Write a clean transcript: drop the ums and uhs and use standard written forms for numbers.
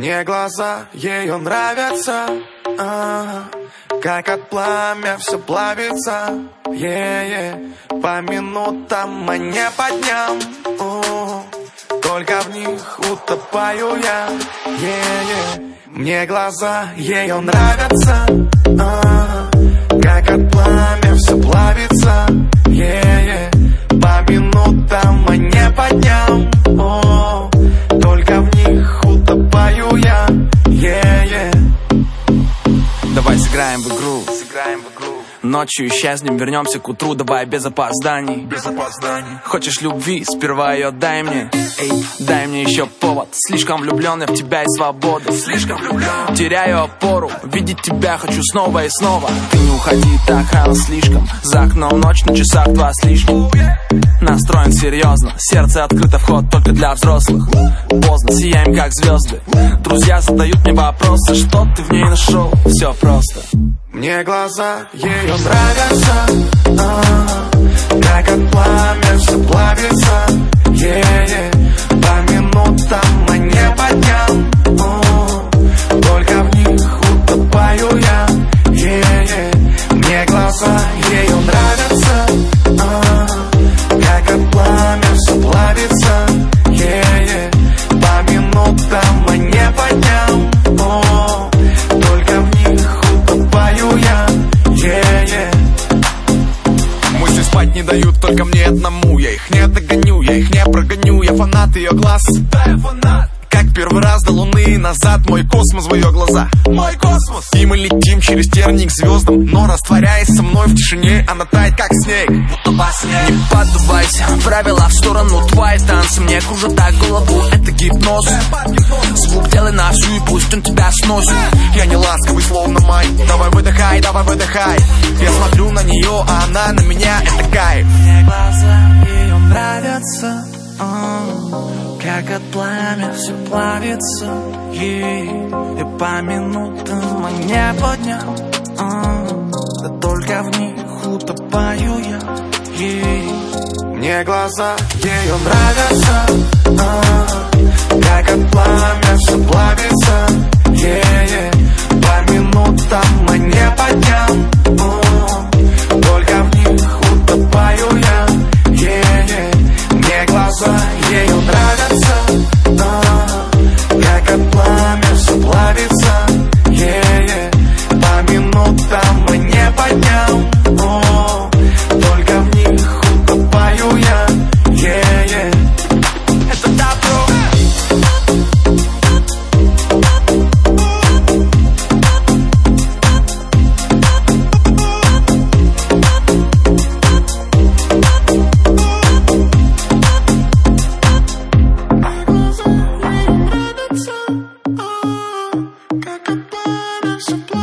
Мне глаза ее нравятся, как от пламя все плавится, по минутам, а не по дням, только в них утопаю я, Мне глаза ее нравятся, как от пламя все плавится, по минутам, а не по дням, только в них утопаю я, Давай сыграем в игру, ночью исчезнем, вернемся к утру. Давай без опозданий, Хочешь любви, сперва ее дай мне. Эй, дай мне еще повод. Слишком влюбленный в тебя и свободу. Теряю опору, видеть тебя хочу снова и снова. Ты не уходи так рано слишком. За окном ночь, на часах 2 с лишним. Настроен серьезно, сердце открыто, вход только для взрослых. Поздно, сияем как звезды. Друзья задают мне вопросы, что ты в ней нашел? Все просто. Мне глаза ее нравятся, как от пламя все плавится, по минутам, а не по дням, только в них утопаю я, Мне глаза ее нравятся, как от пламя все плавится, по минутам, а не по дням, только в них утопаю я, Мысли спать не дают только мне одному. Я их не догоню, я их не прогоню. Я фанат ее глаз, как первый раз до луны назад. Мой космос в ее глаза, мой космос. И мы летим через тернии к звездам, но растворяясь со мной в тишине, она тает как снег, будто во сне. Не поддувайся, правила в сторону. Твои танцы мне кружат так голову. Это гипноз, звук делай на всю, и пусть он тебя сносит. Я не ласковый, словно май. Давай выдыхай, давай выдыхай. Я смотрю на нее, а она на меня, это кайф. Мне глаза ее нравятся, как от пламя все плавится, и по минутам, а не по дням, да только в них утопаю я, Мне глаза ее нравятся, как от пламя все плавится, по минутам, а не по дням, только в них утопаю я, Мне глаза ее нравятся, как от пламя все плавится, по минутам, а не по дням, только в них утопаю я, Это добро. Как от пламя все плавится.